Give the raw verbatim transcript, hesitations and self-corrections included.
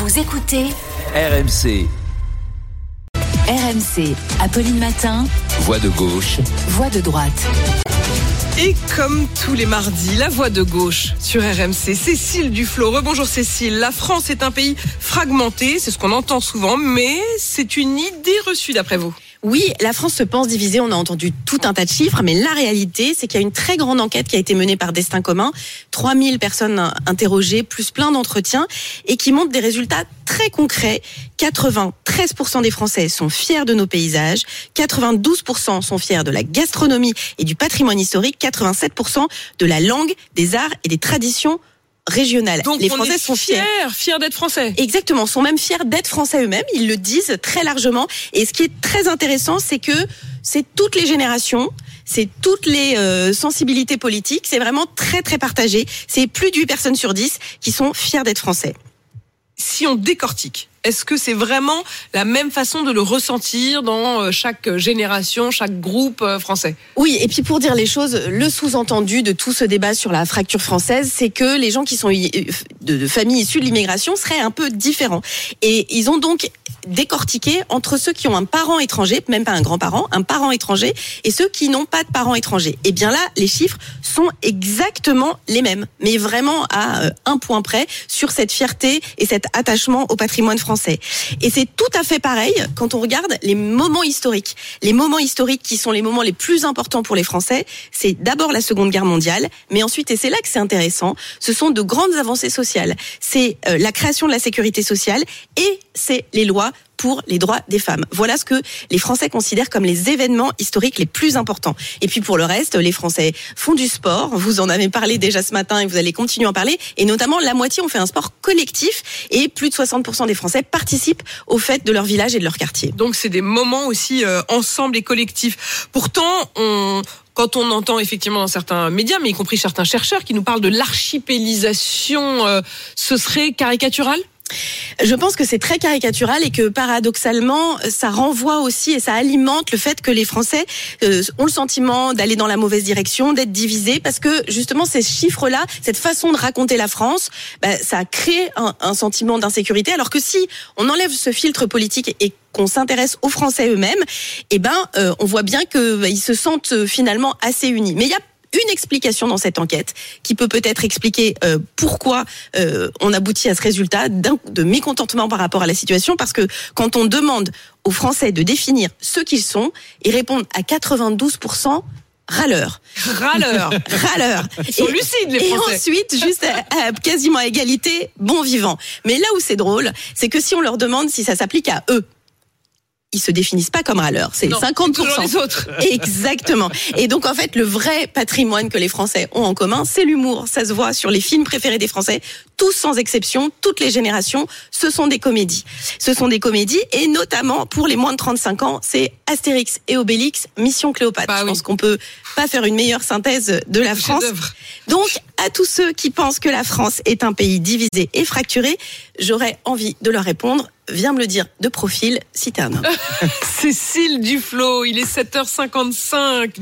Vous écoutez R M C. R M C, Apolline Matin. Voix de gauche. Voix de droite. Et comme tous les mardis, la voix de gauche sur R M C, Cécile Duflot. Rebonjour Cécile. La France est un pays fragmenté, c'est ce qu'on entend souvent, mais c'est une idée reçue d'après vous. Oui, la France se pense divisée, on a entendu tout un tas de chiffres, mais la réalité, c'est qu'il y a une très grande enquête qui a été menée par Destin Commun, trois mille personnes interrogées, plus plein d'entretiens, et qui montre des résultats très concrets. quatre-vingt-treize pour cent des Français sont fiers de nos paysages, quatre-vingt-douze pour cent sont fiers de la gastronomie et du patrimoine historique, quatre-vingt-sept pour cent de la langue, des arts et des traditions régionales. Donc les on Français est sont fiers, fiers, fiers d'être Français. Exactement, sont même fiers d'être Français eux-mêmes. Ils le disent très largement. Et ce qui est très intéressant, c'est que c'est toutes les générations, c'est toutes les euh, sensibilités politiques. C'est vraiment très très partagé. C'est plus de huit personnes sur dix qui sont fiers d'être Français. Si on décortique, est-ce que c'est vraiment la même façon de le ressentir dans chaque génération, chaque groupe français ? Oui, et puis pour dire les choses, le sous-entendu de tout ce débat sur la fracture française, c'est que les gens qui sont de familles issues de l'immigration seraient un peu différents. Et ils ont donc décortiqué entre ceux qui ont un parent étranger, même pas un grand-parent, un parent étranger, et ceux qui n'ont pas de parents étrangers. Et bien là, les chiffres sont exactement les mêmes, mais vraiment à un point près sur cette fierté et cet attachement au patrimoine français. Et c'est tout à fait pareil quand on regarde les moments historiques. Les moments historiques qui sont les moments les plus importants pour les Français, c'est d'abord la Seconde Guerre mondiale, mais ensuite, et c'est là que c'est intéressant, ce sont de grandes avancées sociales. C'est euh, la création de la sécurité sociale et c'est les lois pour les droits des femmes. Voilà ce que les Français considèrent comme les événements historiques les plus importants. Et puis pour le reste, les Français font du sport. Vous en avez parlé déjà ce matin et vous allez continuer à en parler. Et notamment, la moitié ont fait un sport collectif et plus de soixante pour cent des Français participent aux fêtes de leur village et de leur quartier. Donc c'est des moments aussi euh, ensemble et collectifs. Pourtant, on... Quand on entend effectivement dans certains médias, mais y compris certains chercheurs qui nous parlent de l'archipélisation, euh, ce serait caricatural ? Je pense que c'est très caricatural et que paradoxalement, ça renvoie aussi et ça alimente le fait que les Français euh, ont le sentiment d'aller dans la mauvaise direction, d'être divisés, parce que justement ces chiffres-là, cette façon de raconter la France, bah, ça crée un, un sentiment d'insécurité. Alors que si on enlève ce filtre politique et qu'on s'intéresse aux Français eux-mêmes, eh ben, euh, on voit bien que bah, ils se sentent finalement assez unis. Mais il y a une explication dans cette enquête qui peut peut-être expliquer euh, pourquoi euh, on aboutit à ce résultat d'un, de mécontentement par rapport à la situation, parce que quand on demande aux Français de définir ce qu'ils sont, ils répondent à quatre-vingt-douze pour cent râleurs. Râleurs. Râleurs. Ils sont et, lucides, les Français. Et ensuite, juste à, à quasiment à égalité, bon vivant. Mais là où c'est drôle, c'est que si on leur demande si ça s'applique à eux, ils se définissent pas comme râleurs, c'est non, cinquante pour cent. C'est les autres. Exactement. Et donc en fait, le vrai patrimoine que les Français ont en commun, c'est l'humour. Ça se voit sur les films préférés des Français, tous sans exception, toutes les générations, ce sont des comédies. Ce sont des comédies et notamment pour les moins de trente-cinq ans, c'est Astérix et Obélix, Mission Cléopâtre. Bah, Je oui. pense qu'on peut pas faire une meilleure synthèse de la France. Donc à tous ceux qui pensent que la France est un pays divisé et fracturé, j'aurais envie de leur répondre: viens me le dire de profil si t'es un homme. Cécile Duflot, il est sept heures cinquante-cinq.